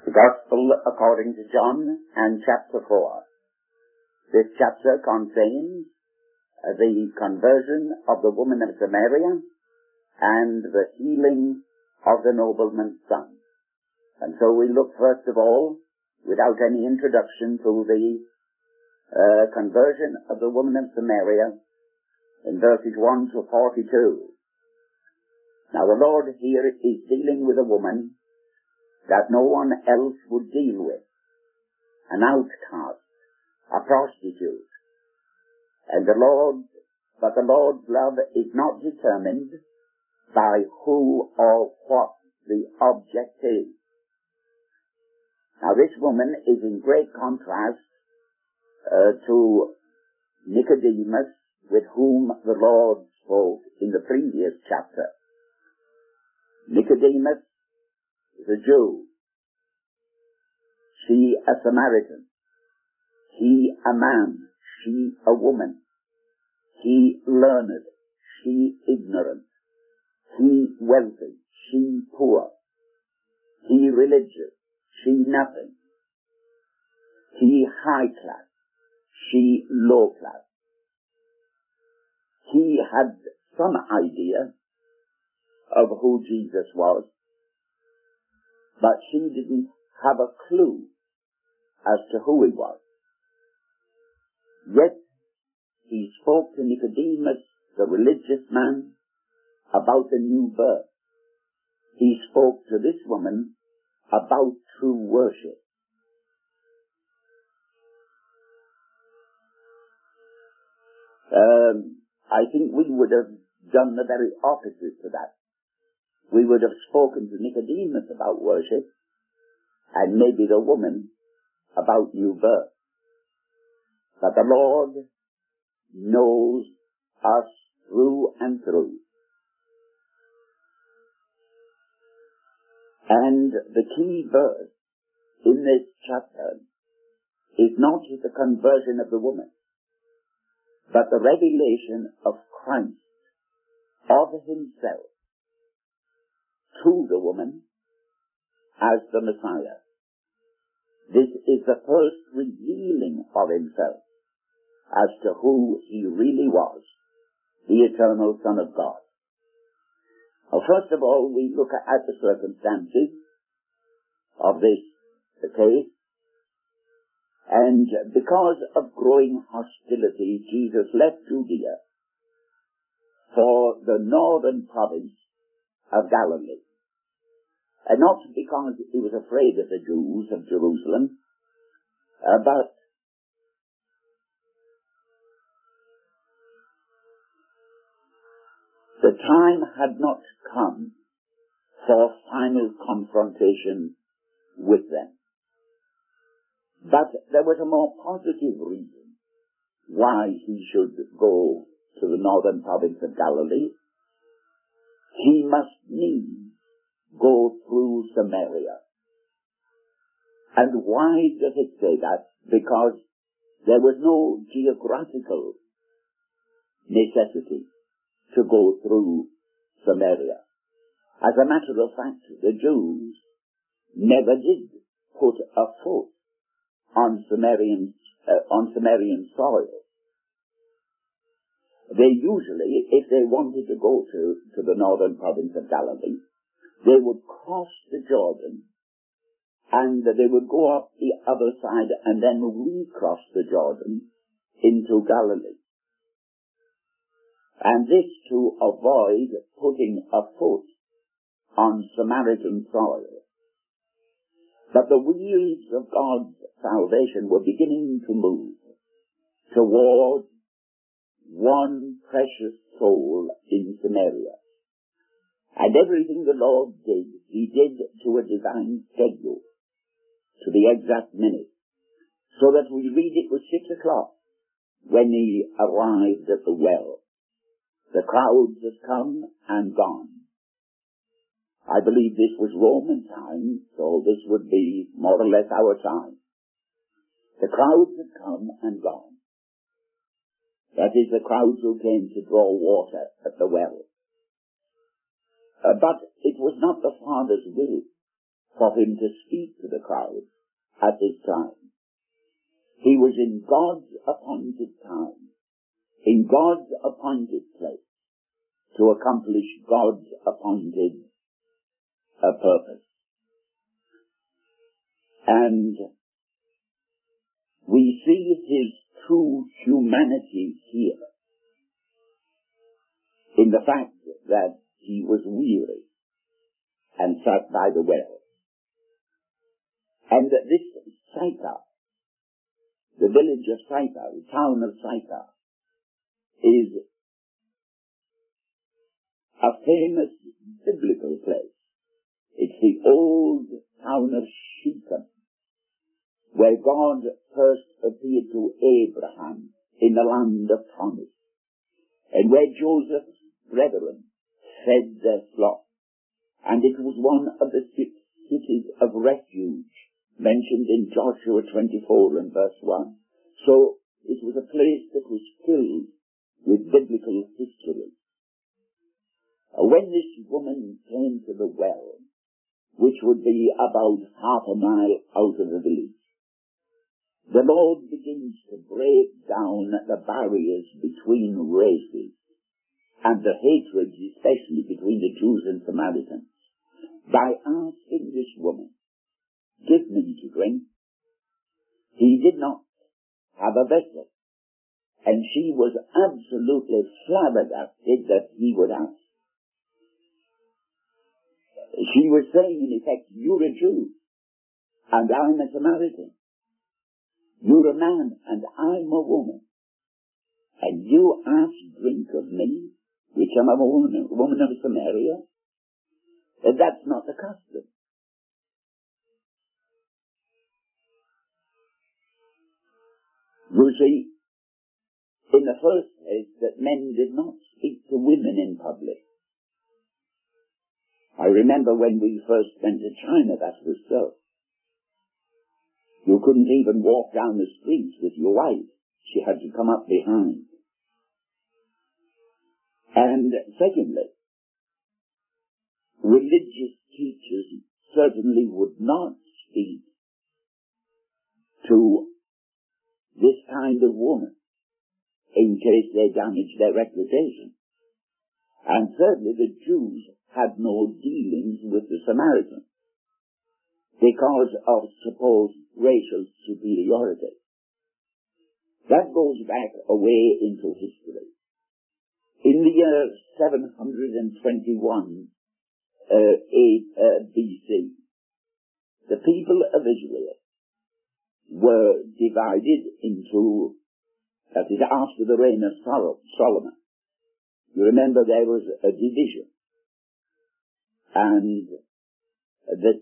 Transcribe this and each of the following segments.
The Gospel according to John and chapter 4. This chapter contains the conversion of the woman of Samaria and the healing of the nobleman's son. And so we look first of all, without any introduction, to the conversion of the woman of Samaria in verses 1 to 42. Now the Lord here is dealing with a woman that no one else would deal with, an outcast, a prostitute. And the Lord's love is not determined by who or what the object is. Now this woman is in great contrast to Nicodemus, with whom the Lord spoke in the previous chapter. Nicodemus is a Jew, she a Samaritan, he a man, she a woman, he learned, she ignorant, he wealthy, she poor, he religious, she nothing, he high class, she low class. He had some idea of who Jesus was, but she didn't have a clue as to who he was. Yet he spoke to Nicodemus, the religious man, about the new birth. He spoke to this woman about true worship. I think we would have done the very opposite to that. We would have spoken to Nicodemus about worship, and maybe the woman about new birth. But the Lord knows us through and through. And the key verse in this chapter is not the conversion of the woman, but the revelation of Christ, of himself, to the woman as the Messiah. This is the first revealing of himself as to who he really was, the eternal Son of God. Now, first of all, we look at the circumstances of this case, and because of growing hostility, Jesus left Judea for the northern province of Galilee. And not because he was afraid of the Jews of Jerusalem, but the time had not come for final confrontation with them. But there was a more positive reason why he should go to the northern province of Galilee. He must needs go through Samaria. And why does it say that? Because there was no geographical necessity to go through Samaria. As a matter of fact, the Jews never did put a foot on Samarian soil. They usually, if they wanted to go to the northern province of Galilee, they would cross the Jordan, and they would go up the other side and then recross the Jordan into Galilee. And this to avoid putting a foot on Samaritan soil. But the wheels of God's salvation were beginning to move toward one precious soul in Samaria. And everything the Lord did, he did to a divine schedule, to the exact minute, so that we read it was 6 o'clock when he arrived at the well. The crowds had come and gone. I believe this was Roman time, so this would be more or less our time. The crowds had come and gone. That is, the crowds who came to draw water at the well. But it was not the Father's will for him to speak to the crowd at this time. He was in God's appointed time, in God's appointed place, to accomplish God's appointed purpose. And we see his true humanity here in the fact that he was weary and sat by the well. And that this Sychar, the village of Sychar, the town of Sychar, is a famous biblical place. It's the old town of Shechem, where God first appeared to Abraham in the land of promise, and where Joseph's brethren fed their flock. And it was one of the 6 cities of refuge mentioned in Joshua 24 and verse 1. So it was a place that was filled with biblical history. When this woman came to the well, which would be about half a mile out of the village, the Lord begins to break down the barriers between races and the hatred, especially between the Jews and Samaritans, by asking this woman, "Give me to drink." He did not have a vessel, and she was absolutely flabbergasted that he would ask. She was saying, in effect, "You're a Jew, and I'm a Samaritan. You're a man, and I'm a woman. And you ask drink of me, which I'm a woman of Samaria?" That's not the custom. You see, in the first place, that men did not speak to women in public. I remember when we first went to China, that was so. You couldn't even walk down the streets with your wife. She had to come up behind. And secondly, religious teachers certainly would not speak to this kind of woman in case they damaged their reputation. And thirdly, the Jews had no dealings with the Samaritans because of supposed racial superiority. That goes back away into history. In the year 721 BC, the people of Israel were divided into, that is, after the reign of Solomon. You remember there was a division, and the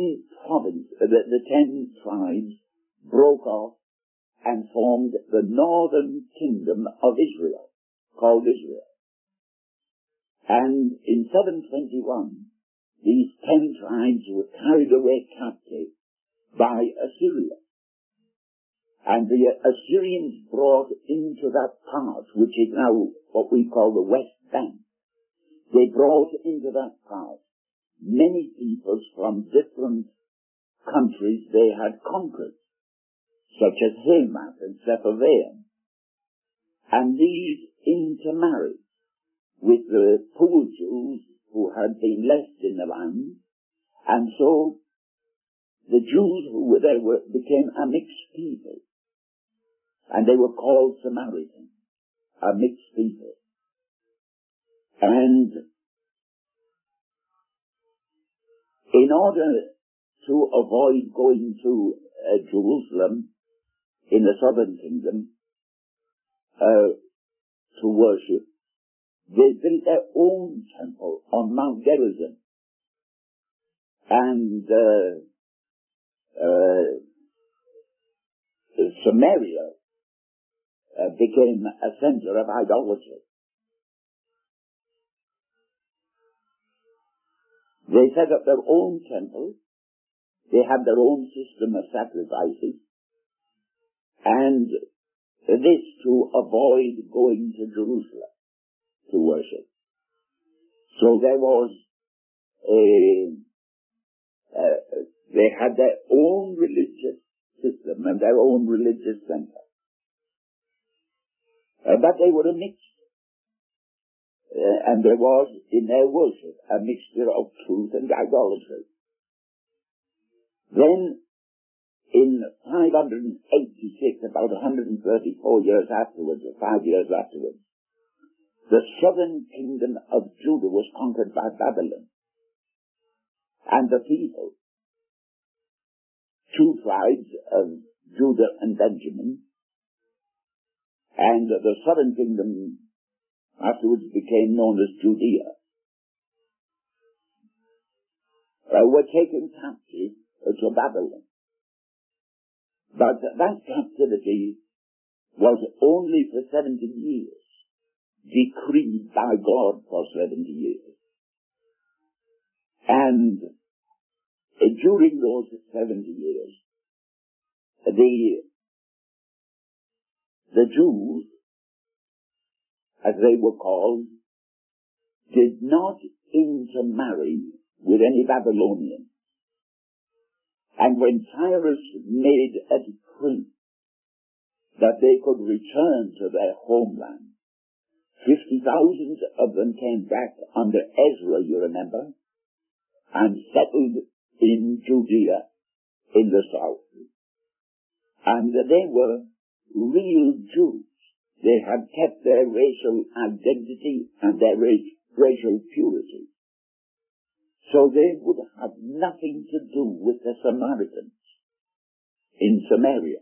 10 tribes broke off and formed the northern kingdom of Israel, called Israel. And in 721, these 10 tribes were carried away captive by Assyria. And the Assyrians brought into that part, which is now what we call the West Bank, they brought into that part many peoples from different countries they had conquered, such as Hamath and Sepharvaim. And these intermarried with the poor Jews who had been left in the land, and so the Jews who were there became a mixed people, and they were called Samaritans, a mixed people. And in order to avoid going to Jerusalem in the southern kingdom to worship, they built their own temple on Mount Gerizim. And Samaria became a center of idolatry. They set up their own temple, they had their own system of sacrifices, and this to avoid going to Jerusalem to worship. So there was They had their own religious system and their own religious center. But they were a mix. And there was in their worship a mixture of truth and idolatry. Then, in 586, about 134 years afterwards, or 5 years afterwards, the southern kingdom of Judah was conquered by Babylon. And the people, two tribes of Judah and Benjamin, and the southern kingdom afterwards became known as Judea, were taken captive to Babylon. But that captivity was only for 70 years, decreed by God for 70 years. And during those 70 years, the Jews, as they were called, did not intermarry with any Babylonians. And when Cyrus made a decree that they could return to their homeland, 50,000 of them came back under Ezra, you remember, and settled in Judea in the south. And they were real Jews. They had kept their racial identity and their racial purity. So they would have nothing to do with the Samaritans in Samaria.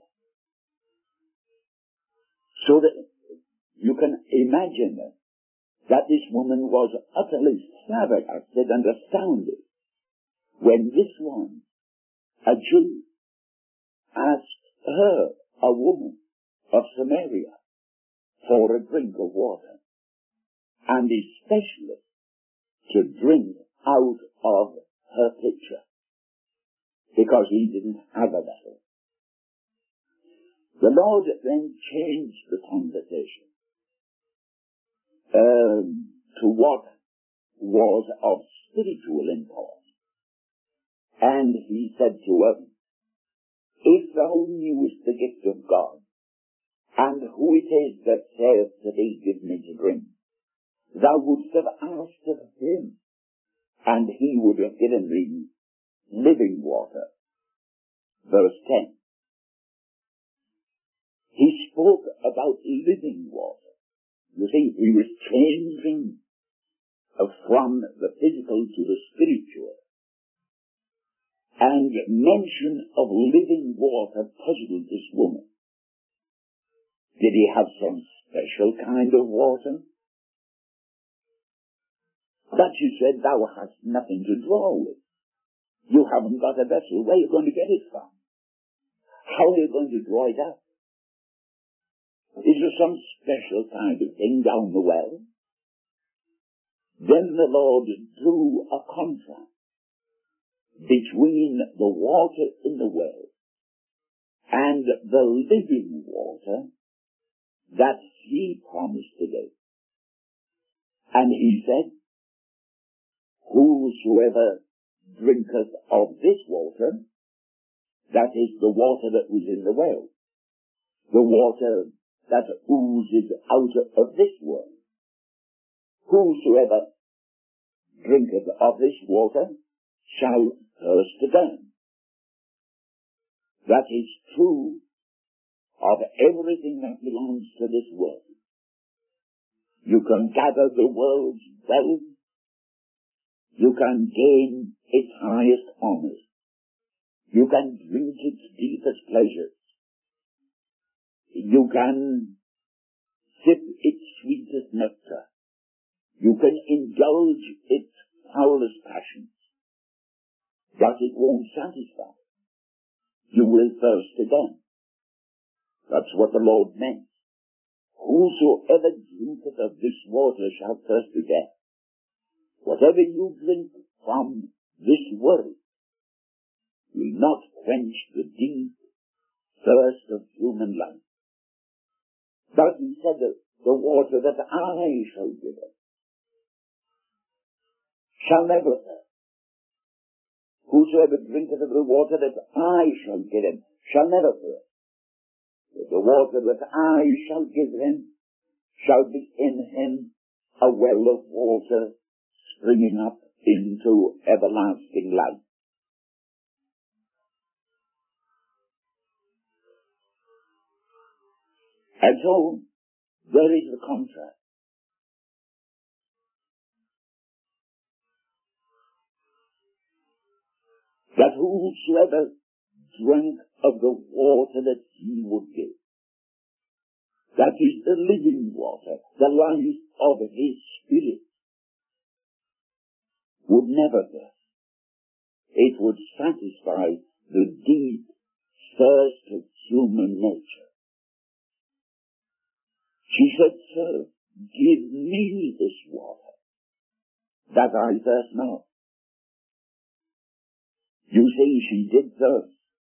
So that you can imagine that this woman was utterly flabbergasted and astounded when this one, a Jew, asked her, a woman of Samaria, for a drink of water, and especially to drink out of her pitcher, because he didn't have a vessel. The Lord then changed the conversation to what was of spiritual import. And he said to her, if thou knewest the gift of God, and who it is that saith to thee, give me to drink, thou wouldst have asked of him, and he would have given thee living water. Verse 10. He spoke about living water. You see, he was changing from the physical to the spiritual. And mention of living water puzzled this woman. Did he have some special kind of water? But she said, thou hast nothing to draw with. You haven't got a vessel. Where are you going to get it from? How are you going to draw it up? Is there some special kind of thing down the well? Then the Lord drew a contrast between the water in the well and the living water that he promised to give. And he said, whosoever drinketh of this water, that is the water that was in the well, the water that oozes out of this world, whosoever drinketh of this water shall thirst again. That is true of everything that belongs to this world. You can gather the world's wealth. You can gain its highest honors. You can drink its deepest pleasures. You can sip its sweetest nectar. You can indulge its foulest passions. But it won't satisfy. You will thirst again. That's what the Lord meant. Whosoever drinketh of this water shall thirst again. Whatever you drink from this world will not quench the deep thirst of human life. But he said that the water that I shall give it shall never thirst. Whosoever drinketh of the water that I shall give him shall never thirst. But the water that I shall give him shall be in him a well of water springing up into everlasting life. And so, there is the contrast. That whosoever drank of the water that he would give, that is the living water, the life of his spirit, would never thirst. It would satisfy the deep thirst of human nature. She said, Sir, give me this water, that I thirst not. You see, she did thirst.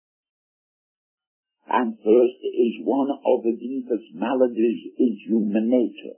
And thirst is one of the deepest maladies in human nature.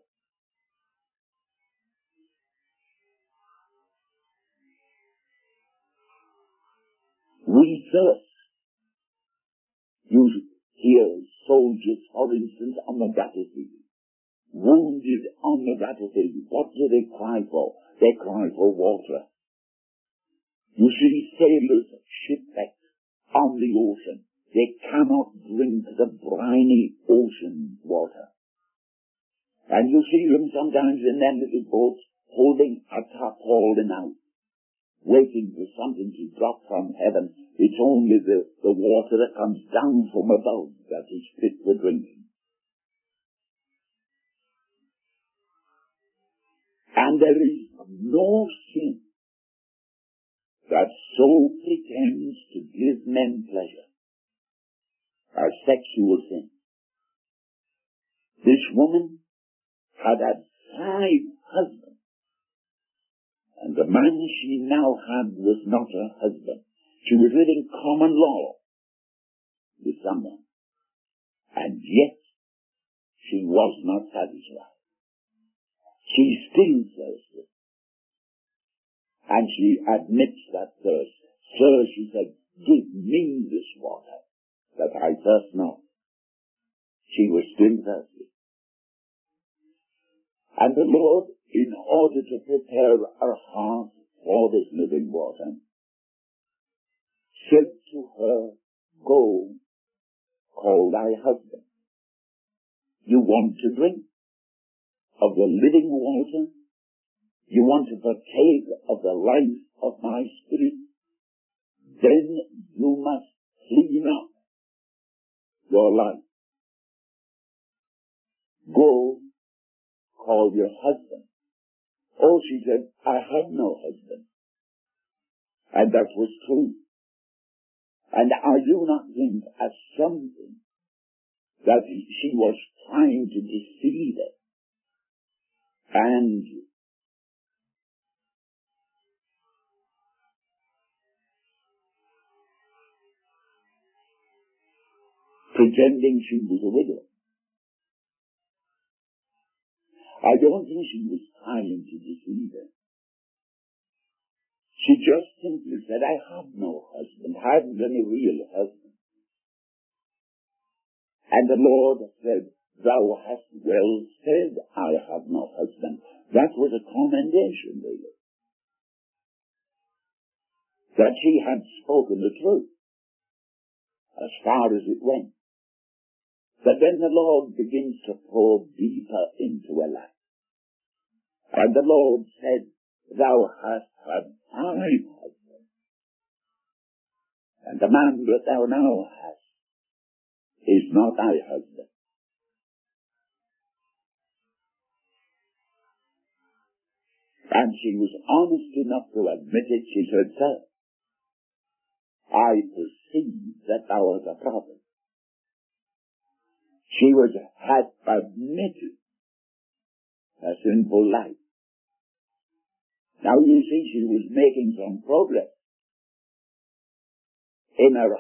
We thirst. You hear soldiers, for instance, on the battlefield, wounded on the battlefield. What do they cry for? They cry for water. You see sailors shipwrecked on the ocean. They cannot drink the briny ocean water. And you see them sometimes in their little boats holding a tarpaulin out, waiting for something to drop from heaven. It's only the water that comes down from above that is fit for drinking. And there is no sin that so pretends to give men pleasure as sexual sin. This woman had 5 husbands, and the man she now had was not her husband. She was living common law with someone, and yet she was not satisfied. She still thirsted, and she admits that thirst. Sir, she said, give me this water, that I thirst not. She was still thirsty. And the Lord, in order to prepare her heart for this living water, said to her, go, call thy husband. You want to drink of the living water? You want to partake of the life of my spirit? Then you must clean up your life. Go, call your husband. Oh, she said, I have no husband. And that was true. And I do not think as something that she was trying to deceive it. And pretending she was a widow. I don't think she was trying to deceive her. She just simply said, I have no husband. I haven't any real husband. And the Lord said, thou hast well said, I have no husband. That was a commendation, really. That she had spoken the truth, as far as it went. But then the Lord begins to probe deeper into her life. And the Lord said, thou hast had 5 husbands, and the man that thou now hast is not thy husband. And she was honest enough to admit it. She said, sir, I perceive that thou art a prophet. She had admitted a sinful life. Now you see, she was making some progress in her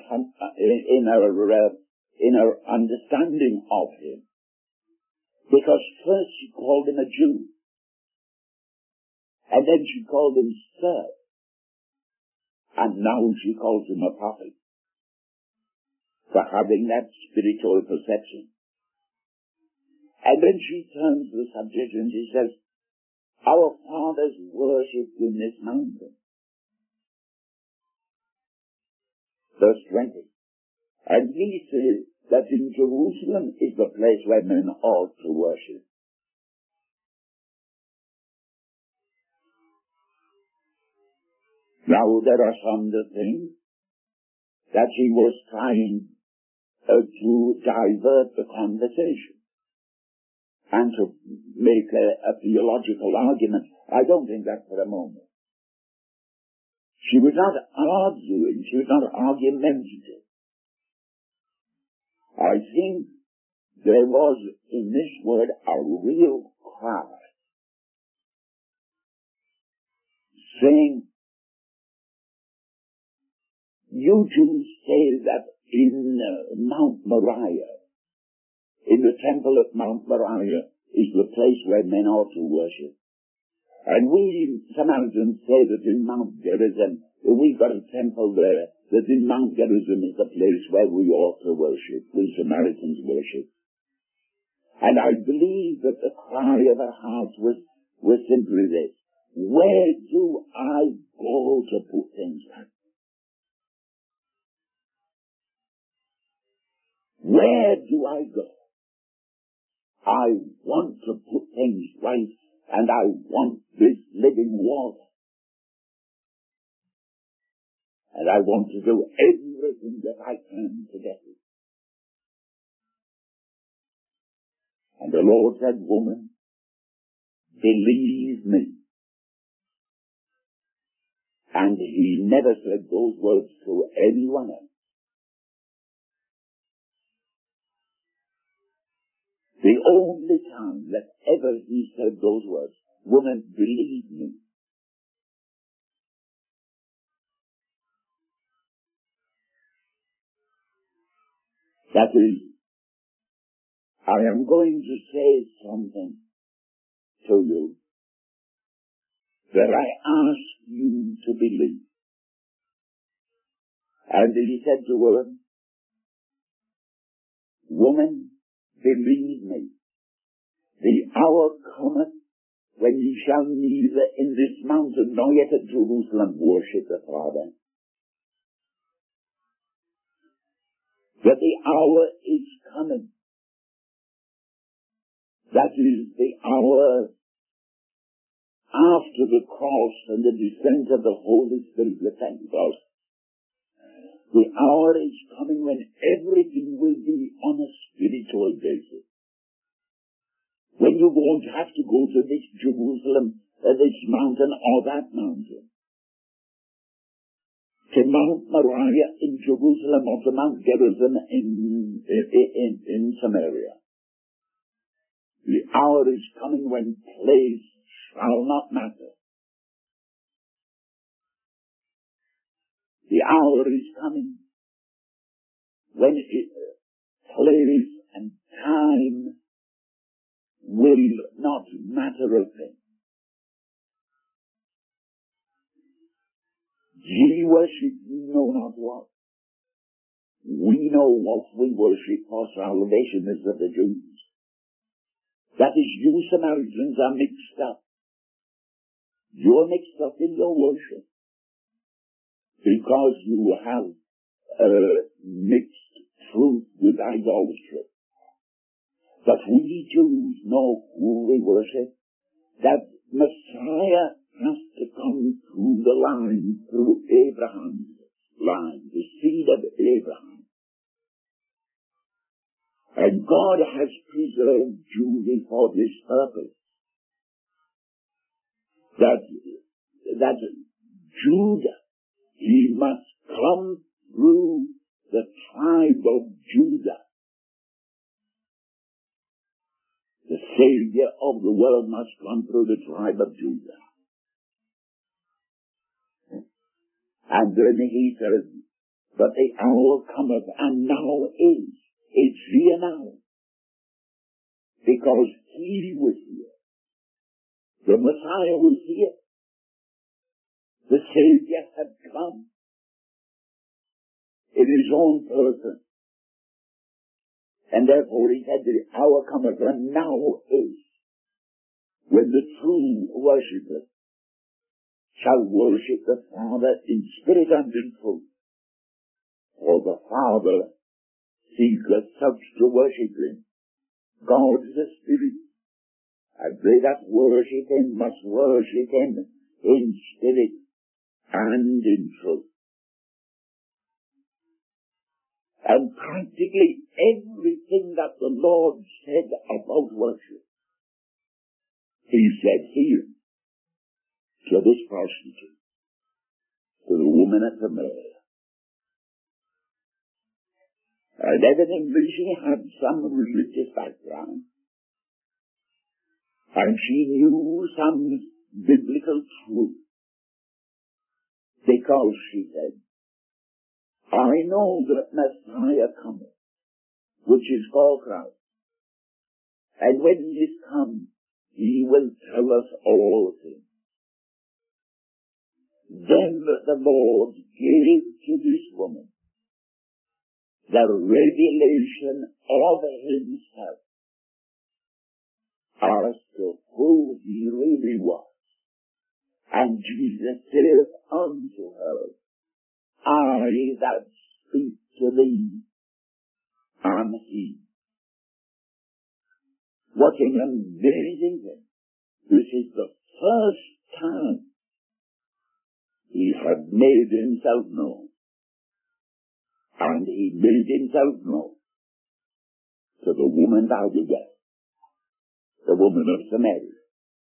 understanding of him. Because first she called him a Jew, and then she called him sir. And now she calls him a prophet for having that spiritual perception. And then she turns the subject and she says, our fathers worshipped in this mountain. Verse 20. And he says that in Jerusalem is the place where men ought to worship. Now there are some that think that she was trying to divert the conversation and to make a theological argument. I don't think that for a moment. She was not arguing, she was not argumentative. I think there was in this word a real cry, saying, you Jews say that in Mount Moriah, in the temple of Mount Moriah, is the place where men ought to worship. And we Samaritans say that in Mount Gerizim, we've got a temple there, that in Mount Gerizim is the place where we ought to worship. We Samaritans worship. And I believe that the cry of her heart was simply this: where do I go to put things right? Where do I go? I want to put things right, and I want this living water. And I want to do everything that I can to get it. And the Lord said, woman, believe me. And he never said those words to anyone else. The only time that ever he said those words, woman, believe me. That is, I am going to say something to you that I ask you to believe. And he said to her, woman, believe me, the hour cometh when ye shall neither in this mountain nor yet at Jerusalem worship the Father. That the hour is coming. That is the hour after the cross and the descent of the Holy Spirit, the Pentecost. The hour is coming when everything will be on a spiritual basis. When you won't have to go to this Jerusalem, this mountain or that mountain. To Mount Moriah in Jerusalem or to Mount Gerizim in Samaria. The hour is coming when place shall not matter. The hour is coming when place and time will not matter a thing. Ye worship ye know not what. We know what we worship, for salvation is of the Jews. That is, you Samaritans are mixed up. You're mixed up in your worship because you have mixed truth with idolatry. But we Jews know who we worship. That Messiah has to come through the line, through Abraham's line, the seed of Abraham. And God has preserved Judah for this purpose. That Judah, he must come through the tribe of Judah. The Savior of the world must come through the tribe of Judah. And then he says, but the hour cometh, and now is. It's here now. Because he was here. The Messiah was here. The Savior had come. in his own person. And therefore he said, the hour cometh, and now is, when the true worshippers shall worship the Father in spirit and in truth. For the Father seeketh such to worship him. God is a spirit, and they that worship him must worship him in spirit and in truth. And practically everything that the Lord said about worship, he said here to this prostitute, to the woman at the well. And evidently she had some religious background, and she knew some biblical truth, because she said, I know that Messiah cometh, which is called Christ. And when he is come, he will tell us all things. Then the Lord gave to this woman the revelation of himself as to who he really was. And Jesus said unto her, I that speak to thee am he. What an amazing thing. This is the first time he had made himself known. And he made himself known to the woman thou begat, the woman of Samaria.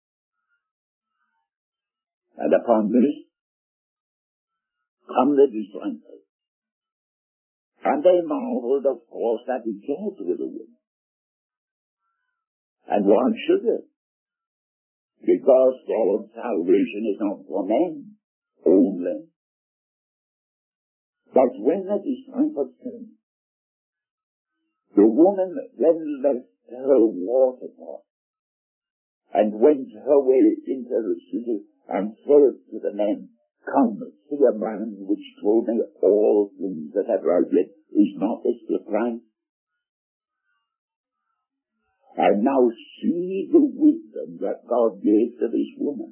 And upon this come the disciples. And they marveled, of course, that he talked with a woman. And why should they? Because God's salvation is not for men only. But when the disciples came, the woman then left her water pot and went her way into the city and said to the men, Come, see a man which told me all things that have I read. Is not this the Christ? And now see the wisdom that God gave to this woman.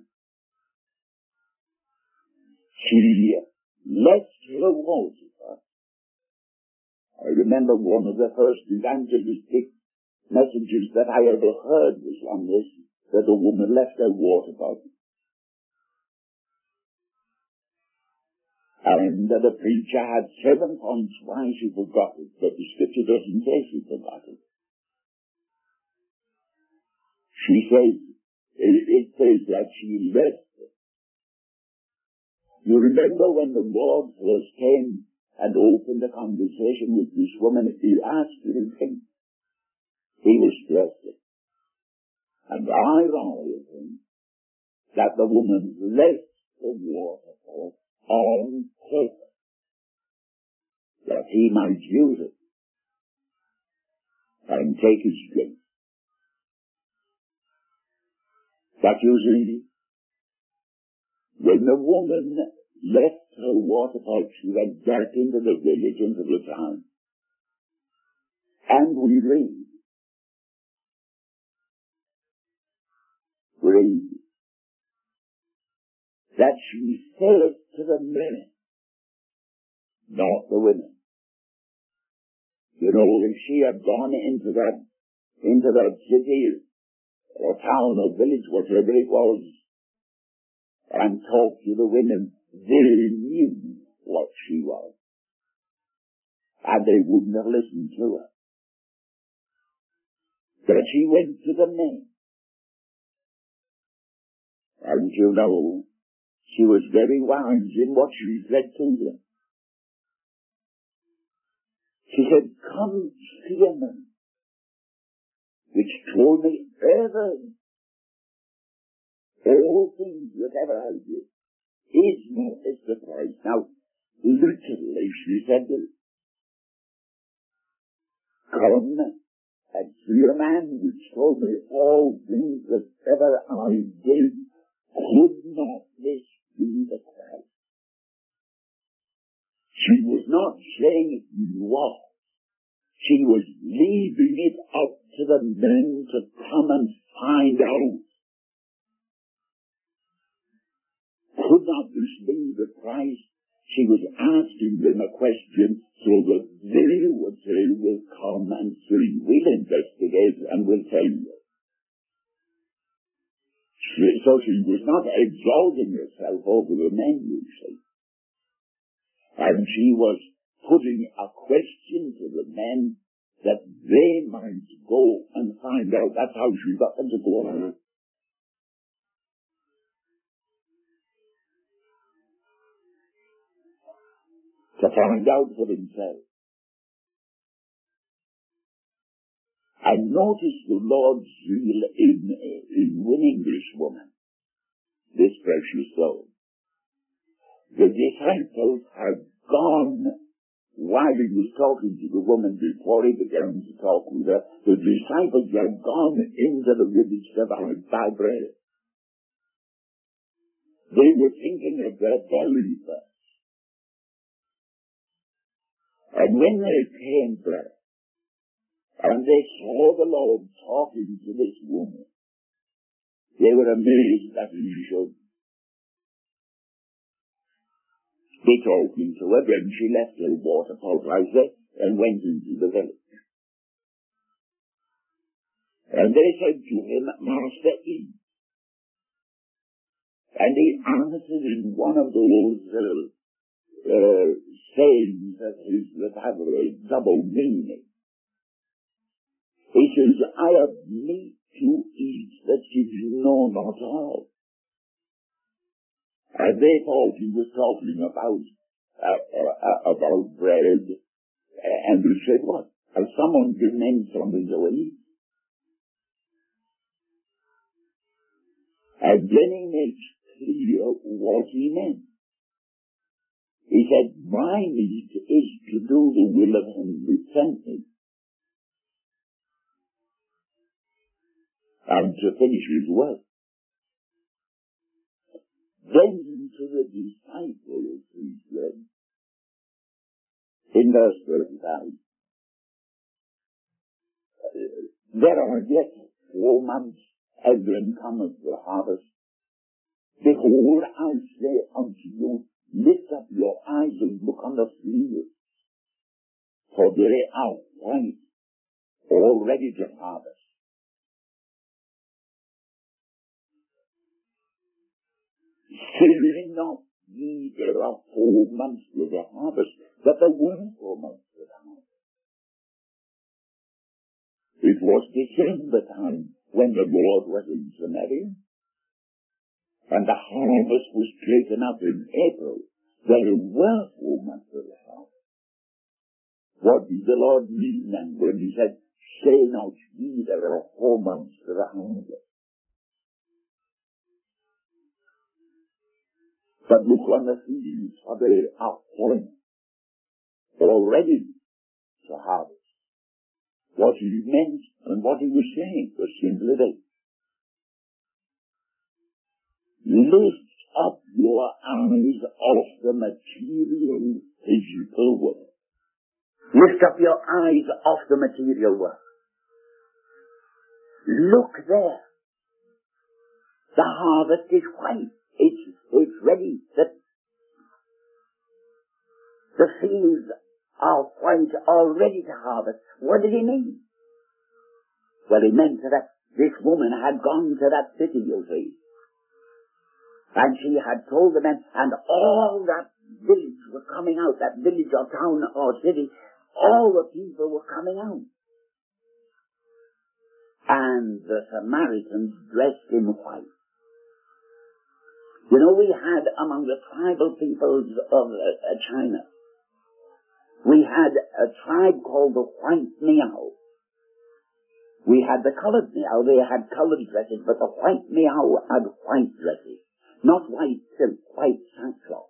She left her water pot. I remember one of the first evangelistic messages that I ever heard was on this, that a woman left her water pot. And the preacher had 7 points why she forgot it, but the scripture doesn't say she forgot it. She says, it says that she left it. You remember when the Lord first came and opened a conversation with this woman, he asked her to think. He was stressed. And I rather think that the woman left the waterfall on purpose, that he might use it and take his drink. But you see, when the woman left her water pot, she went back into the village, into the town. And we read that she said to the men, not the women. You know, if she had gone into that city or town or village, whatever it was, and talked to the women, they knew what she was. And they wouldn't have listened to her. But she went to the men. And you know, she was very wise in what she said to them. She said, Come see a man which told me all things that ever I did. Is not this the Christ? Now, literally she said, Come and see a man which told me all things that ever I did. Could not this be the Christ? She was not saying he was. She was leaving it up to the men to come and find out. Could not this be the Christ? She was asking them a question so that they would say, we'll come and see, we'll investigate and we'll tell you. So she was not exalting herself over the men, you see. And she was putting a question to the men that they might go and find out. That's how she got them to go on. To find out for themselves. And notice the Lord's zeal in winning this woman, this precious soul. The disciples had gone, while he was talking to the woman before he began to talk with her, the disciples had gone into the village to buy bread. They were thinking of their belly first. And when they came there, and they saw the Lord talking to this woman, they were amazed that he should be talking to her. Then she left her water pulverizer and went into the village. And they said to him, Master, eat. And he answered in one of those sayings of his that have a double meaning. He says, I have meat to eat that you know not of. And they thought he was talking about bread. And he said, what? Has someone given him something to eat? And then he makes clear what he meant. He said, my meat is to do the will of him who sent me, and to finish his work. Then to the disciples he said, in verse 35, there are yet 4 months, and then cometh the harvest. Behold, I say unto you, lift up your eyes and look on the fields, for they are white, all ready to harvest. Fear not ye, there are 4 months for the harvest, but there were 4 months for the harvest. It was December time when the Lord was in Samaria, and the harvest was taken up in April. There were 4 months for the harvest. What did the Lord mean then when he said, say not ye, there are 4 months for the harvest? But look on the fields, for they are white, all ready to harvest. What he meant and what he was saying was simply this. Lift up your eyes off the material physical world. Lift up your eyes off the material world. Look there. The harvest is white. It's ready. The fields are white, all ready to harvest. What did he mean? Well, he meant that this woman had gone to that city, you see. And she had told the men, and all that village were coming out, that village or town or city, all the people were coming out. And the Samaritans dressed in white. You know, we had among the tribal peoples of China, we had a tribe called the White Miao. We had the colored Miao, they had colored dresses, but the White Miao had white dresses. Not white silk, white sackcloth.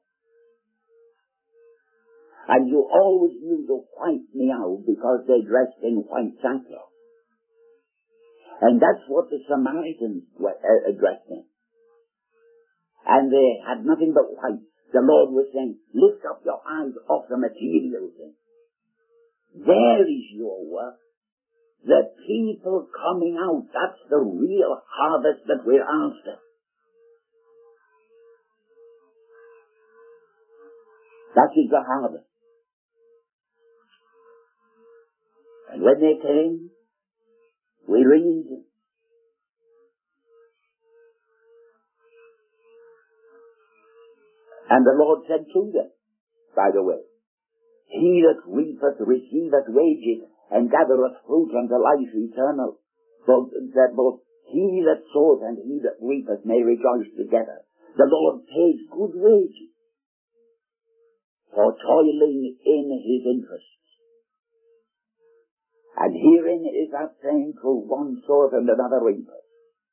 And you always knew the White Miao because they dressed in white sackcloth. And that's what the Samaritans dressed in. And they had nothing but white. The Lord was saying, lift up your eyes off the material things. There is your work. The people coming out, that's the real harvest that we're after. That is the harvest. And when they came, we read, and the Lord said to them, by the way, he that reapeth receiveth wages, and gathereth fruit unto life eternal, that both he that soweth and he that reapeth may rejoice together. The Lord pays good wages for toiling in his interests. And herein is that saying true, one soweth and another reapeth.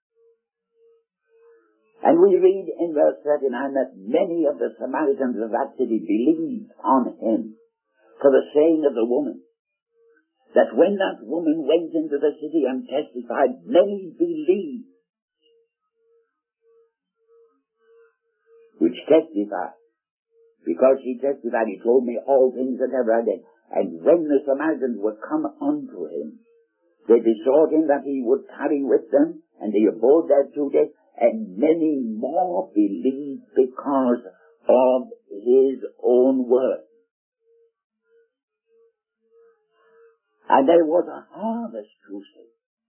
And we read in verse 39 that many of the Samaritans of that city believed on him for the saying of the woman. That when that woman went into the city and testified, many believed. Which testified, because she testified, he told me all things that ever I did. And when the Samaritans would come unto him, they besought him that he would tarry with them, and he abode there 2 days, and many more believed because of his own word. And there was a harvest, you see.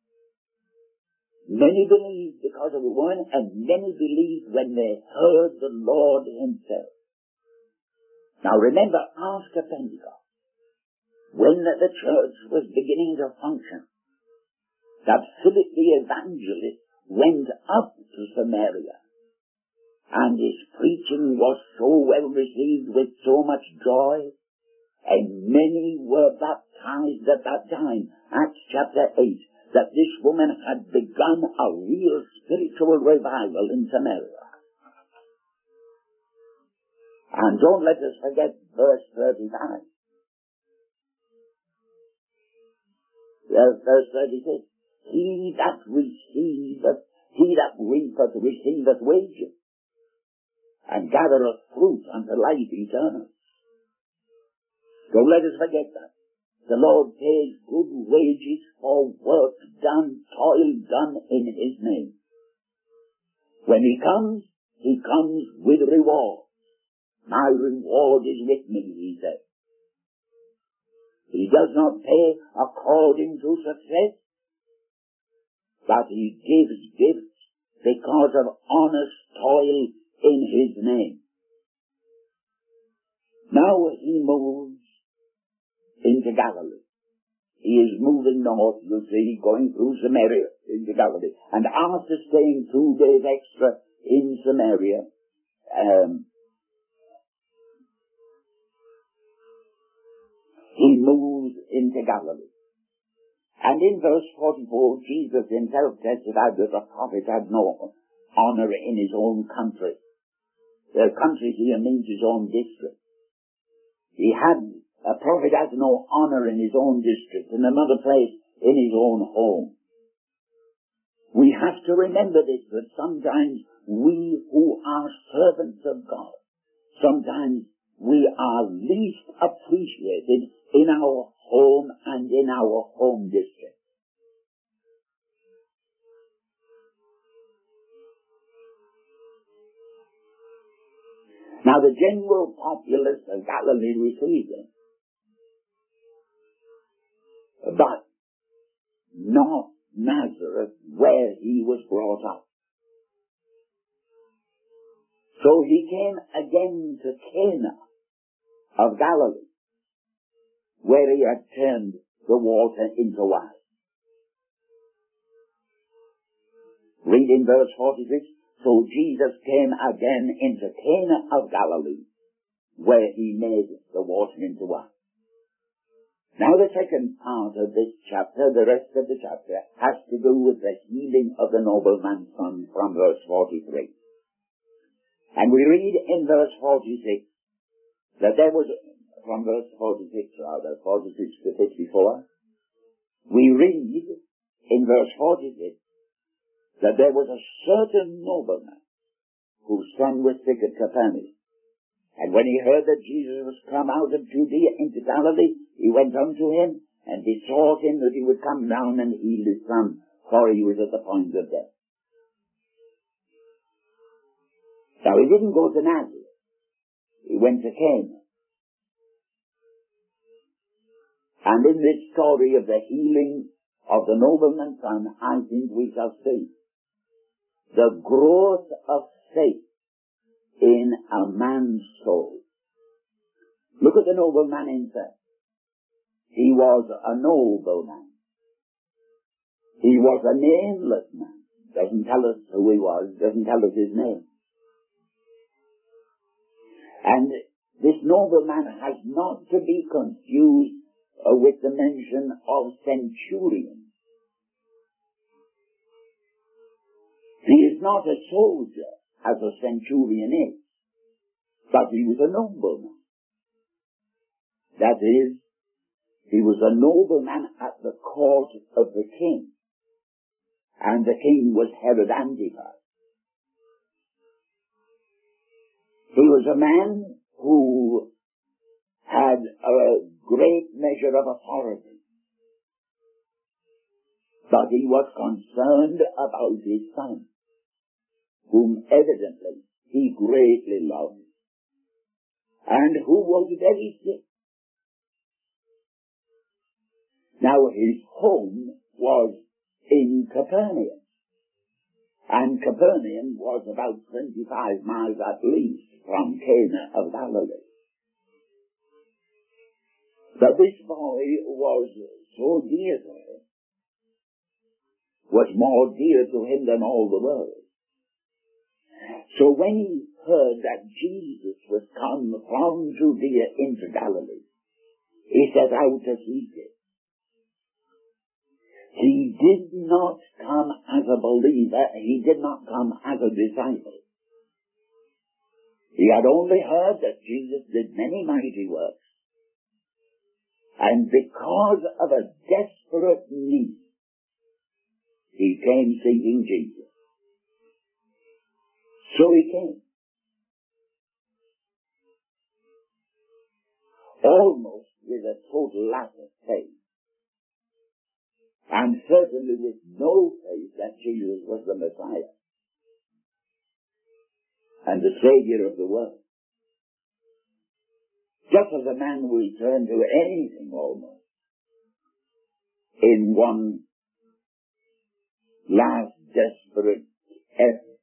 Many believed because of the word, and many believed when they heard the Lord himself. Now remember, after Pentecost, when the church was beginning to function, that Philip the evangelist went up to Samaria, and his preaching was so well received with so much joy, and many were baptized at that time. Acts chapter 8, that this woman had begun a real spiritual revival in Samaria. And don't let us forget verse 35. Verse 36. He that reapeth receiveth wages, and gathereth fruit unto life eternal. Don't let us forget that. The Lord pays good wages for work done, toil done in his name. When he comes with reward. My reward is with me, he said. He does not pay according to success, but he gives gifts because of honest toil in his name. Now he moves into Galilee. He is moving north, you see, going through Samaria into Galilee. And after staying 2 days extra in Samaria, he moves into Galilee. And in verse 44, Jesus himself testified that the prophet had no honor in his own country. The country here means his own district. A prophet has no honor in his own district, in another place in his own home. We have to remember this, that sometimes we who are servants of God, sometimes we are least appreciated in our home and in our home district. Now the general populace of Galilee received him, but not Nazareth, where he was brought up. So he came again to Cana of Galilee, where he had turned the water into wine. Read in verse 46, so Jesus came again into Cana of Galilee, where he made the water into wine. Now the second part of this chapter, the rest of the chapter, has to do with the healing of the nobleman's son from verse 43. And we read in verse 46 that there was, from verse 46 rather, 46 to 54, we read in verse 46 that there was a certain nobleman whose son was sick at Capernaum. And when he heard that Jesus was come out of Judea into Galilee, he went unto him, and besought him that he would come down and heal his son, for he was at the point of death. Now he didn't go to Nazareth. He went to Cana. And in this story of the healing of the nobleman's son, I think we shall see the growth of faith in a man's soul. Look at the nobleman himself. He was a nobleman. He was a nameless man. Doesn't tell us who he was, doesn't tell us his name. And this nobleman has not to be confused with the mention of centurion. He is not a soldier, as a centurion is, but he was a nobleman. That is, he was a nobleman at the court of the king, and the king was Herod Antipas. He was a man who had a great measure of authority, but he was concerned about his son, whom evidently he greatly loved, and who was very sick. Now his home was in Capernaum, and Capernaum was about 25 miles at least from Cana of Galilee. But this boy was so dear to him, was more dear to him than all the world. So when he heard that Jesus was come from Judea into Galilee, he set out to seek him. He did not come as a believer, he did not come as a disciple. He had only heard that Jesus did many mighty works, and because of a desperate need, he came seeking Jesus. So he came. Almost with a total lack of faith. And certainly with no faith that Jesus was the Messiah and the Savior of the world. Just as a man will turn to anything almost in one last desperate effort,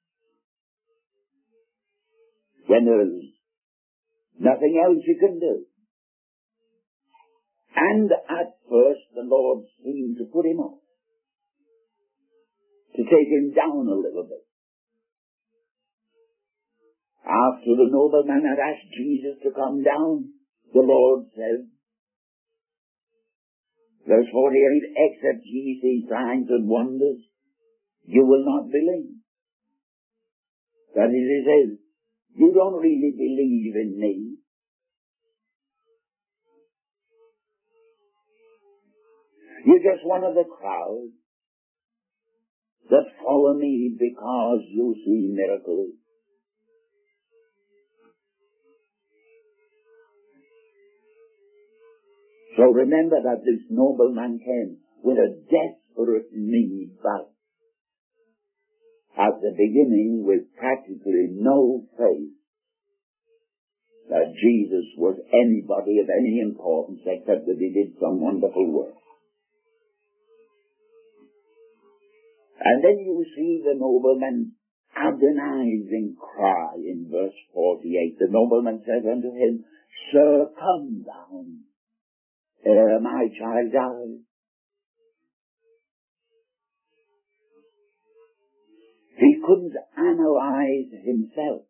when there is nothing else you can do. And at first the Lord seemed to put him off, to take him down a little bit. After the nobleman had asked Jesus to come down, the Lord said, verse 48, except ye see signs and wonders, you will not believe. That is, he says, you don't really believe in me. You're just one of the crowd that follow me because you see miracles. So remember that this nobleman came with a desperate need, but at the beginning with practically no faith that Jesus was anybody of any importance except that he did some wonderful work. And then you see the nobleman's agonizing cry in verse 48. The nobleman says unto him, Sir, come down, ere my child dies. He couldn't analyze himself,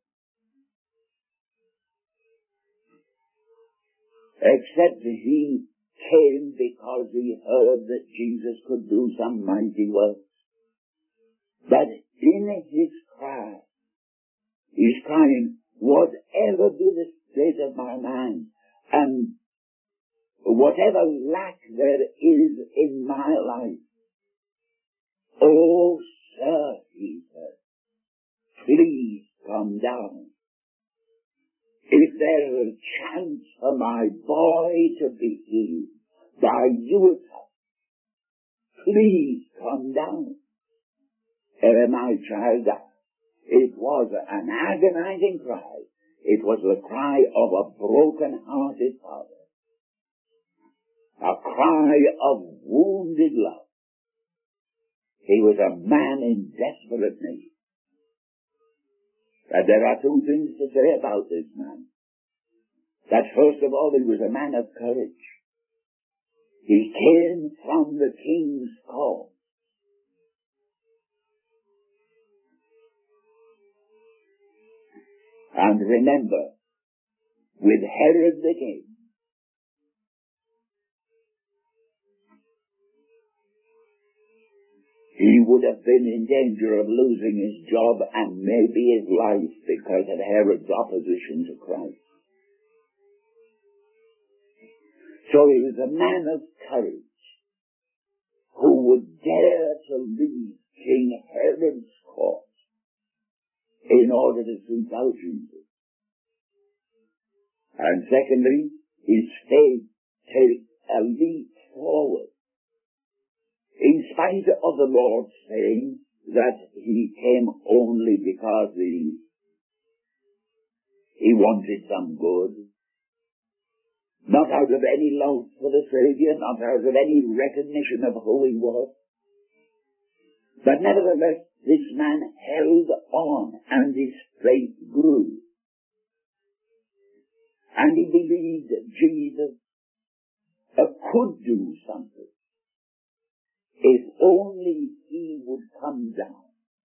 except he came because he heard that Jesus could do some mighty work. But in his cry, he's crying, whatever be the state of my mind, and whatever lack there is in my life, oh, sir, he said, please come down. if there's a chance for my boy to be healed by you, please come down. My child died. It was an agonizing cry. It was the cry of a broken-hearted father. A cry of wounded love. He was a man in desperate need. And there are two things to say about this man. That first of all, he was a man of courage. He came from the king's call. And remember, with Herod the king, he would have been in danger of losing his job and maybe his life because of Herod's opposition to Christ. So he was a man of courage who would dare to leave King Herod's court in order to seek out Jesus. And secondly, his faith takes a leap forward. In spite of the Lord saying that he came only because he wanted some good, not out of any love for the Savior, not out of any recognition of who he was, but nevertheless this man held on and his faith grew. And he believed that Jesus could do something if only he would come down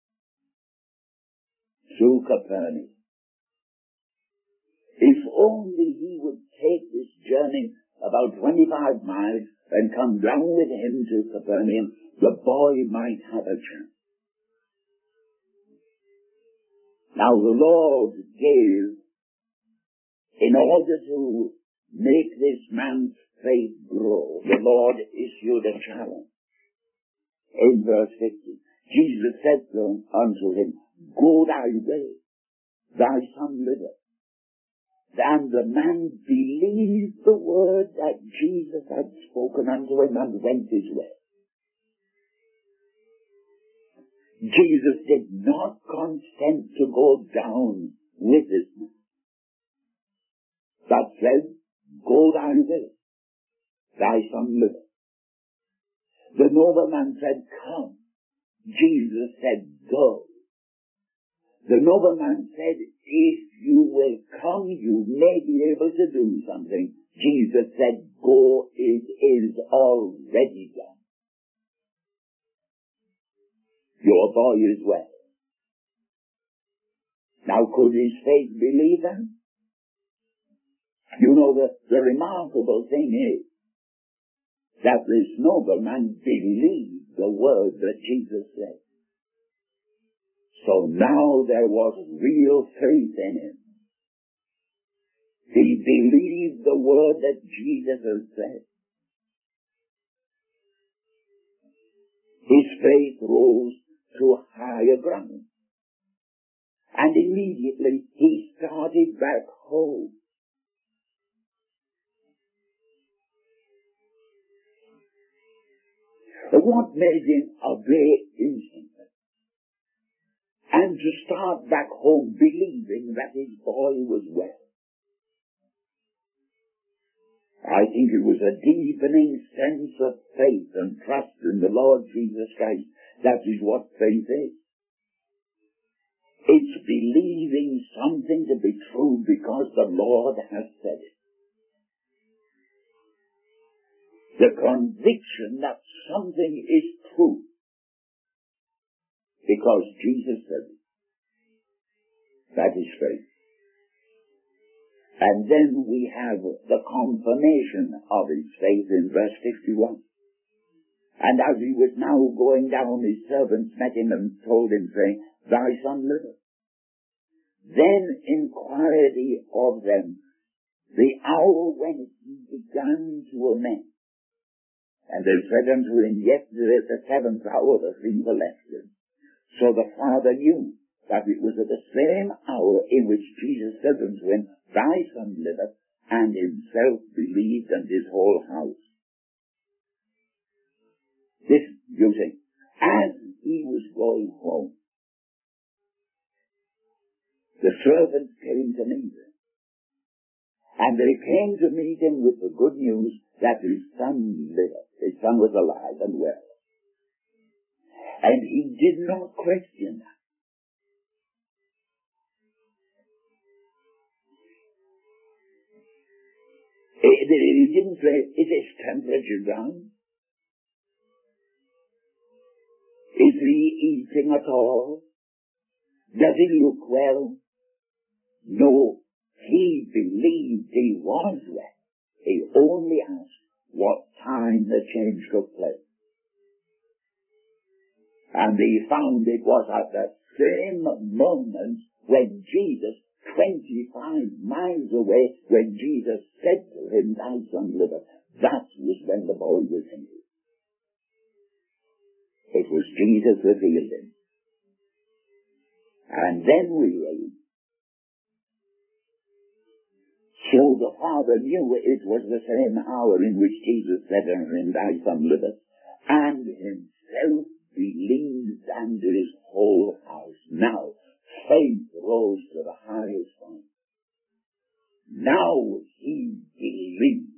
through Capernaum. If only he would take this journey about 25 miles and come down with him to Capernaum, the boy might have a chance. Now the Lord gave, in order to make this man's faith grow, the Lord issued a challenge. In verse 50, Jesus said unto him, Go thy way, thy son liveth. And the man believed the word that Jesus had spoken unto him and went his way. Jesus did not consent to go down with this man, but said, Go thy way, thy son liveth. The nobleman said, Come. Jesus said, Go. The nobleman said, If you will come, you may be able to do something. Jesus said, Go, it is already done. Your boy is well. Now, could his faith believe that? You know, the remarkable thing is that this nobleman believed the word that Jesus said. So now there was real faith in him. He believed the word that Jesus had said. His faith rose to higher ground. And immediately he started back home. What made him obey instantly? And to start back home believing that his boy was well. I think it was a deepening sense of faith and trust in the Lord Jesus Christ. That is what faith is. It's believing something to be true because the Lord has said it. The conviction that something is true because Jesus said it. That is faith. And then we have the confirmation of his faith in verse 51. And as he was now going down, his servants met him and told him, saying, Thy son liveth. Then inquired he of them the hour when he began to lament. And they said unto him, Yesterday at the 7th hour the fever left him. So the father knew that it was at the same hour in which Jesus said unto him, Thy son liveth, and himself believed, and his whole house. This, you see, as he was going home, the servants came to meet him. And they came to meet him with the good news that his son lived. His son was alive and well. And he did not question that. He didn't say, is his temperature down? Is he eating at all? Does he look well? No, he believed he was well. He only asked what time the change took place. And he found it was at that same moment when Jesus, 25 miles away, when Jesus said to him, Thy son liveth. That was when the boy was healed. It was Jesus that healed him. And then we read, so the father knew it was the same hour in which Jesus said unto him, Thy son liveth, and himself believed, and his whole house. Now, faith rose to the highest point. Now he believed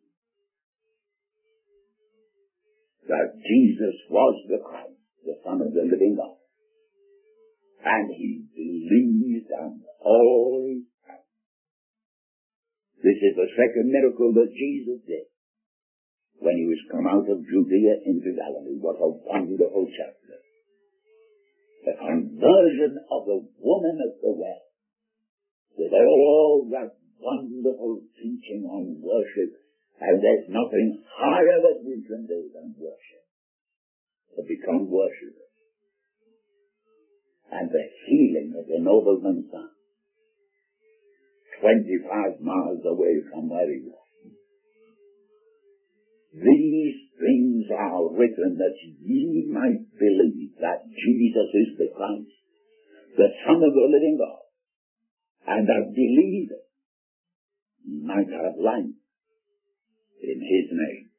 that Jesus was the Christ, the Son of the living God. And he believed, and all his house. This is the second miracle that Jesus did when he was come out of Judea into Galilee. What a wonderful chapter. The conversion of the woman at the well, with all that wonderful teaching on worship, and there's nothing higher that we can do than worship, to become worshippers. And the healing of the nobleman's son, 25 miles away from where he was. These things are written that ye might believe that Jesus is the Christ, the Son of the living God, and that believing ye might have life in his name.